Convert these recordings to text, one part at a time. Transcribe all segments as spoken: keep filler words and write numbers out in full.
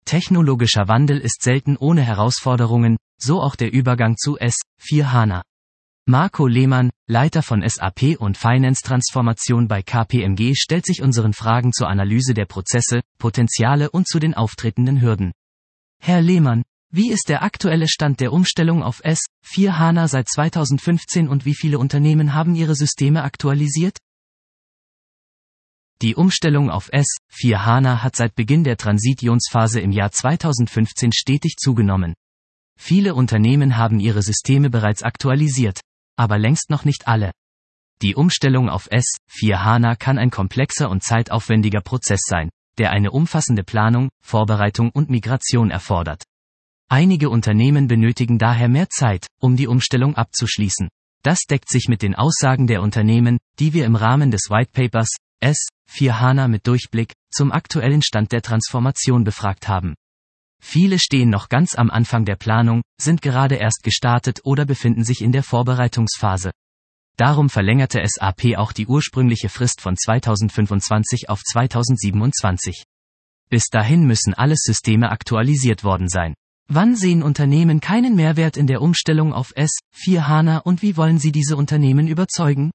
Technologischer Wandel ist selten ohne Herausforderungen, so auch der Übergang zu S vier HANA. Marco Lehmann, Leiter von S A P und Finance-Transformation bei K P M G, stellt sich unseren Fragen zur Analyse der Prozesse, Potenziale und zu den auftretenden Hürden. Herr Lehmann, wie ist der aktuelle Stand der Umstellung auf S vier HANA seit zweitausendfünfzehn und wie viele Unternehmen haben ihre Systeme aktualisiert? Die Umstellung auf S vier HANA hat seit Beginn der Transitionsphase im Jahr zweitausendfünfzehn stetig zugenommen. Viele Unternehmen haben ihre Systeme bereits aktualisiert, aber längst noch nicht alle. Die Umstellung auf S vier HANA kann ein komplexer und zeitaufwendiger Prozess sein, der eine umfassende Planung, Vorbereitung und Migration erfordert. Einige Unternehmen benötigen daher mehr Zeit, um die Umstellung abzuschließen. Das deckt sich mit den Aussagen der Unternehmen, die wir im Rahmen des Whitepapers S vier HANA mit Durchblick zum aktuellen Stand der Transformation befragt haben. Viele stehen noch ganz am Anfang der Planung, sind gerade erst gestartet oder befinden sich in der Vorbereitungsphase. Darum verlängerte S A P auch die ursprüngliche Frist von zweitausendfünfundzwanzig auf zweitausendsiebenundzwanzig. Bis dahin müssen alle Systeme aktualisiert worden sein. Wann sehen Unternehmen keinen Mehrwert in der Umstellung auf S vier HANA und wie wollen Sie diese Unternehmen überzeugen?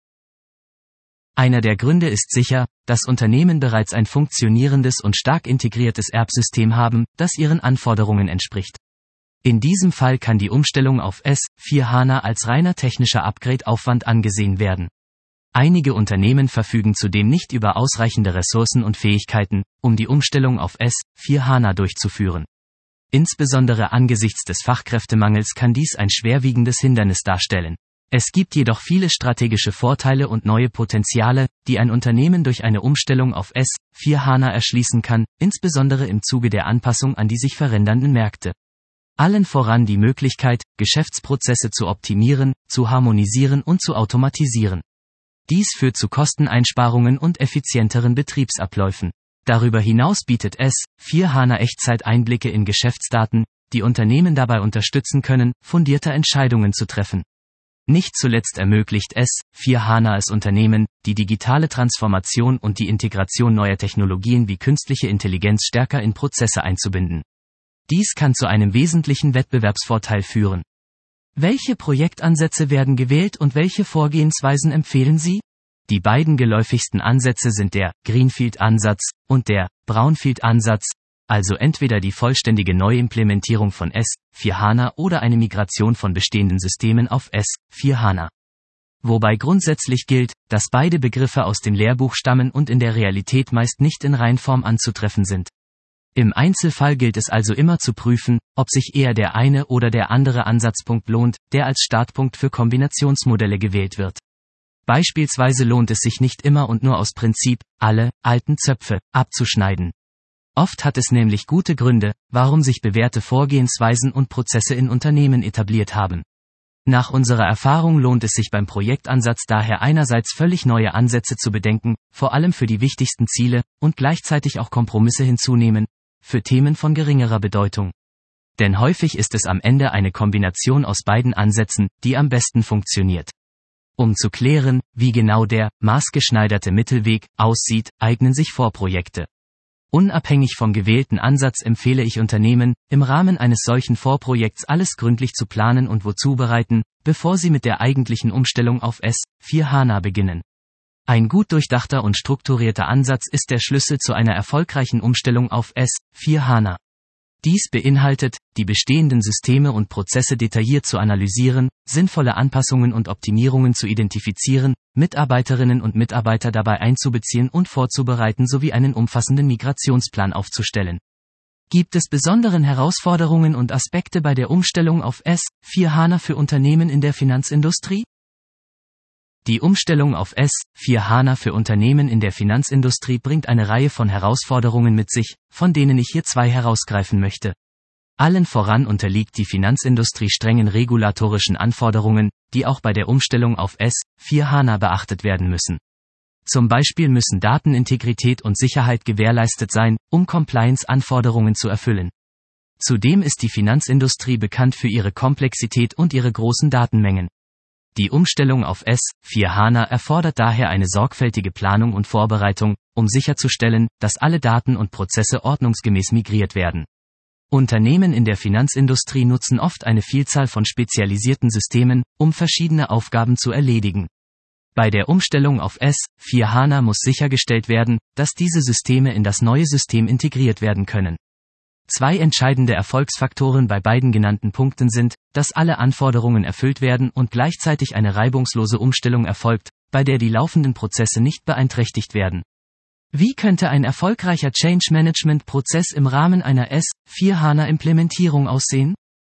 Einer der Gründe ist sicher, dass Unternehmen bereits ein funktionierendes und stark integriertes Erbsystem haben, das ihren Anforderungen entspricht. In diesem Fall kann die Umstellung auf S vier HANA als reiner technischer Upgrade-Aufwand angesehen werden. Einige Unternehmen verfügen zudem nicht über ausreichende Ressourcen und Fähigkeiten, um die Umstellung auf S vier HANA durchzuführen. Insbesondere angesichts des Fachkräftemangels kann dies ein schwerwiegendes Hindernis darstellen. Es gibt jedoch viele strategische Vorteile und neue Potenziale, die ein Unternehmen durch eine Umstellung auf S vier HANA erschließen kann, insbesondere im Zuge der Anpassung an die sich verändernden Märkte. Allen voran die Möglichkeit, Geschäftsprozesse zu optimieren, zu harmonisieren und zu automatisieren. Dies führt zu Kosteneinsparungen und effizienteren Betriebsabläufen. Darüber hinaus bietet S vier HANA Echtzeiteinblicke in Geschäftsdaten, die Unternehmen dabei unterstützen können, fundierte Entscheidungen zu treffen. Nicht zuletzt ermöglicht S vier HANA es Unternehmen, die digitale Transformation und die Integration neuer Technologien wie künstliche Intelligenz stärker in Prozesse einzubinden. Dies kann zu einem wesentlichen Wettbewerbsvorteil führen. Welche Projektansätze werden gewählt und welche Vorgehensweisen empfehlen Sie? Die beiden geläufigsten Ansätze sind der Greenfield-Ansatz und der Brownfield-Ansatz, also entweder die vollständige Neuimplementierung von S vier HANA oder eine Migration von bestehenden Systemen auf S vier HANA. Wobei grundsätzlich gilt, dass beide Begriffe aus dem Lehrbuch stammen und in der Realität meist nicht in Reinform anzutreffen sind. Im Einzelfall gilt es also immer zu prüfen, ob sich eher der eine oder der andere Ansatzpunkt lohnt, der als Startpunkt für Kombinationsmodelle gewählt wird. Beispielsweise lohnt es sich nicht immer und nur aus Prinzip, alle alten Zöpfe abzuschneiden. Oft hat es nämlich gute Gründe, warum sich bewährte Vorgehensweisen und Prozesse in Unternehmen etabliert haben. Nach unserer Erfahrung lohnt es sich beim Projektansatz daher einerseits völlig neue Ansätze zu bedenken, vor allem für die wichtigsten Ziele, und gleichzeitig auch Kompromisse hinzunehmen, für Themen von geringerer Bedeutung. Denn häufig ist es am Ende eine Kombination aus beiden Ansätzen, die am besten funktioniert. Um zu klären, wie genau der maßgeschneiderte Mittelweg aussieht, eignen sich Vorprojekte. Unabhängig vom gewählten Ansatz empfehle ich Unternehmen, im Rahmen eines solchen Vorprojekts alles gründlich zu planen und vorzubereiten, bevor sie mit der eigentlichen Umstellung auf S vier HANA beginnen. Ein gut durchdachter und strukturierter Ansatz ist der Schlüssel zu einer erfolgreichen Umstellung auf S vier HANA. Dies beinhaltet, die bestehenden Systeme und Prozesse detailliert zu analysieren, sinnvolle Anpassungen und Optimierungen zu identifizieren, Mitarbeiterinnen und Mitarbeiter dabei einzubeziehen und vorzubereiten sowie einen umfassenden Migrationsplan aufzustellen. Gibt es besondere Herausforderungen und Aspekte bei der Umstellung auf S vier HANA für Unternehmen in der Finanzindustrie? Die Umstellung auf S vier HANA für Unternehmen in der Finanzindustrie bringt eine Reihe von Herausforderungen mit sich, von denen ich hier zwei herausgreifen möchte. Allen voran unterliegt die Finanzindustrie strengen regulatorischen Anforderungen, die auch bei der Umstellung auf S vier HANA beachtet werden müssen. Zum Beispiel müssen Datenintegrität und Sicherheit gewährleistet sein, um Compliance-Anforderungen zu erfüllen. Zudem ist die Finanzindustrie bekannt für ihre Komplexität und ihre großen Datenmengen. Die Umstellung auf S vier HANA erfordert daher eine sorgfältige Planung und Vorbereitung, um sicherzustellen, dass alle Daten und Prozesse ordnungsgemäß migriert werden. Unternehmen in der Finanzindustrie nutzen oft eine Vielzahl von spezialisierten Systemen, um verschiedene Aufgaben zu erledigen. Bei der Umstellung auf S vier HANA muss sichergestellt werden, dass diese Systeme in das neue System integriert werden können. Zwei entscheidende Erfolgsfaktoren bei beiden genannten Punkten sind, dass alle Anforderungen erfüllt werden und gleichzeitig eine reibungslose Umstellung erfolgt, bei der die laufenden Prozesse nicht beeinträchtigt werden. Wie könnte ein erfolgreicher Change-Management-Prozess im Rahmen einer S vier HANA-Implementierung aussehen?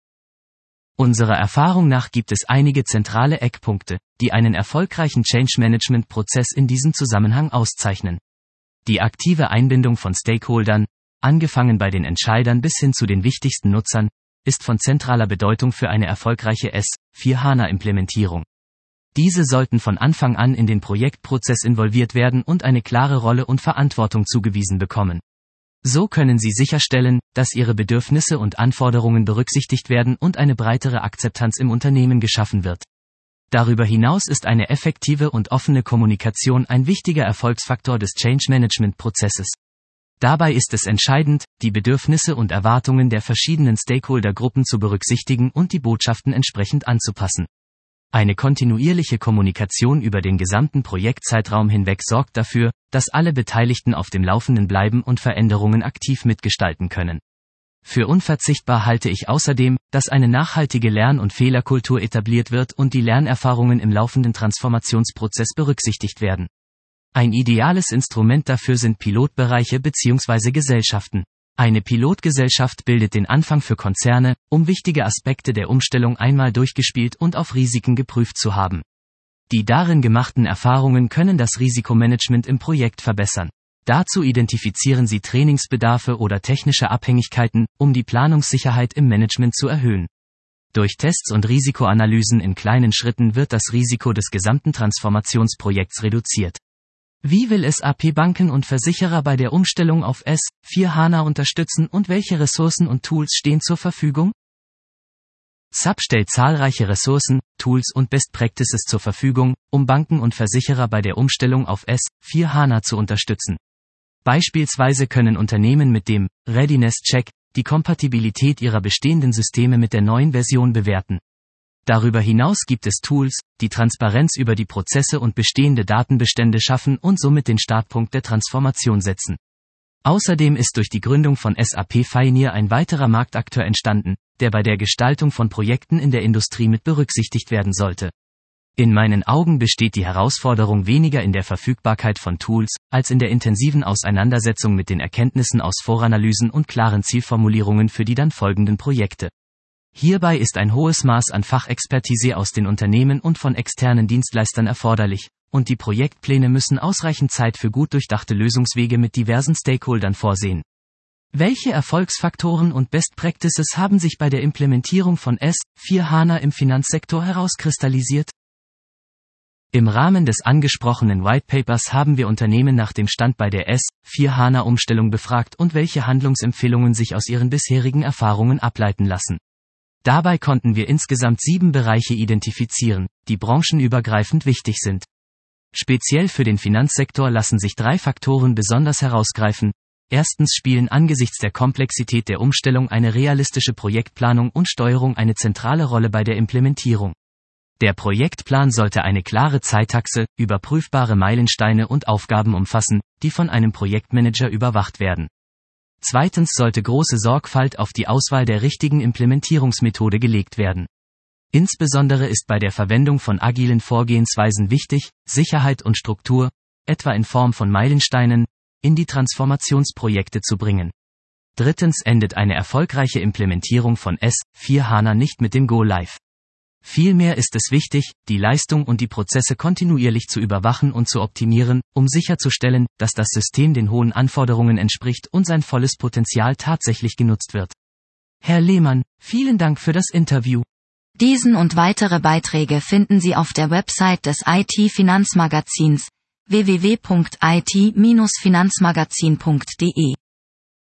Unserer Erfahrung nach gibt es einige zentrale Eckpunkte, die einen erfolgreichen Change-Management-Prozess in diesem Zusammenhang auszeichnen. Die aktive Einbindung von Stakeholdern, angefangen bei den Entscheidern bis hin zu den wichtigsten Nutzern, ist von zentraler Bedeutung für eine erfolgreiche S vier HANA-Implementierung. Diese sollten von Anfang an in den Projektprozess involviert werden und eine klare Rolle und Verantwortung zugewiesen bekommen. So können Sie sicherstellen, dass Ihre Bedürfnisse und Anforderungen berücksichtigt werden und eine breitere Akzeptanz im Unternehmen geschaffen wird. Darüber hinaus ist eine effektive und offene Kommunikation ein wichtiger Erfolgsfaktor des Change-Management-Prozesses. Dabei ist es entscheidend, die Bedürfnisse und Erwartungen der verschiedenen Stakeholder-Gruppen zu berücksichtigen und die Botschaften entsprechend anzupassen. Eine kontinuierliche Kommunikation über den gesamten Projektzeitraum hinweg sorgt dafür, dass alle Beteiligten auf dem Laufenden bleiben und Veränderungen aktiv mitgestalten können. Für unverzichtbar halte ich außerdem, dass eine nachhaltige Lern- und Fehlerkultur etabliert wird und die Lernerfahrungen im laufenden Transformationsprozess berücksichtigt werden. Ein ideales Instrument dafür sind Pilotbereiche bzw. Gesellschaften. Eine Pilotgesellschaft bildet den Anfang für Konzerne, um wichtige Aspekte der Umstellung einmal durchgespielt und auf Risiken geprüft zu haben. Die darin gemachten Erfahrungen können das Risikomanagement im Projekt verbessern. Dazu identifizieren sie Trainingsbedarfe oder technische Abhängigkeiten, um die Planungssicherheit im Management zu erhöhen. Durch Tests und Risikoanalysen in kleinen Schritten wird das Risiko des gesamten Transformationsprojekts reduziert. Wie will S A P Banken und Versicherer bei der Umstellung auf S vier HANA unterstützen und welche Ressourcen und Tools stehen zur Verfügung? S A P stellt zahlreiche Ressourcen, Tools und Best Practices zur Verfügung, um Banken und Versicherer bei der Umstellung auf S vier HANA zu unterstützen. Beispielsweise können Unternehmen mit dem Readiness Check die Kompatibilität ihrer bestehenden Systeme mit der neuen Version bewerten. Darüber hinaus gibt es Tools, die Transparenz über die Prozesse und bestehende Datenbestände schaffen und somit den Startpunkt der Transformation setzen. Außerdem ist durch die Gründung von S A P Fioneer ein weiterer Marktakteur entstanden, der bei der Gestaltung von Projekten in der Industrie mit berücksichtigt werden sollte. In meinen Augen besteht die Herausforderung weniger in der Verfügbarkeit von Tools, als in der intensiven Auseinandersetzung mit den Erkenntnissen aus Voranalysen und klaren Zielformulierungen für die dann folgenden Projekte. Hierbei ist ein hohes Maß an Fachexpertise aus den Unternehmen und von externen Dienstleistern erforderlich, und die Projektpläne müssen ausreichend Zeit für gut durchdachte Lösungswege mit diversen Stakeholdern vorsehen. Welche Erfolgsfaktoren und Best Practices haben sich bei der Implementierung von S vier HANA im Finanzsektor herauskristallisiert? Im Rahmen des angesprochenen White Papers haben wir Unternehmen nach dem Stand bei der S vier HANA-Umstellung befragt und welche Handlungsempfehlungen sich aus ihren bisherigen Erfahrungen ableiten lassen. Dabei konnten wir insgesamt sieben Bereiche identifizieren, die branchenübergreifend wichtig sind. Speziell für den Finanzsektor lassen sich drei Faktoren besonders herausgreifen. Erstens spielen angesichts der Komplexität der Umstellung eine realistische Projektplanung und Steuerung eine zentrale Rolle bei der Implementierung. Der Projektplan sollte eine klare Zeitachse, überprüfbare Meilensteine und Aufgaben umfassen, die von einem Projektmanager überwacht werden. Zweitens sollte große Sorgfalt auf die Auswahl der richtigen Implementierungsmethode gelegt werden. Insbesondere ist bei der Verwendung von agilen Vorgehensweisen wichtig, Sicherheit und Struktur, etwa in Form von Meilensteinen, in die Transformationsprojekte zu bringen. Drittens endet eine erfolgreiche Implementierung von S vier HANA nicht mit dem Go-Live. Vielmehr ist es wichtig, die Leistung und die Prozesse kontinuierlich zu überwachen und zu optimieren, um sicherzustellen, dass das System den hohen Anforderungen entspricht und sein volles Potenzial tatsächlich genutzt wird. Herr Lehmann, vielen Dank für das Interview. Diesen und weitere Beiträge finden Sie auf der Website des I T-Finanzmagazins w w w punkt i t Bindestrich finanzmagazin punkt d e.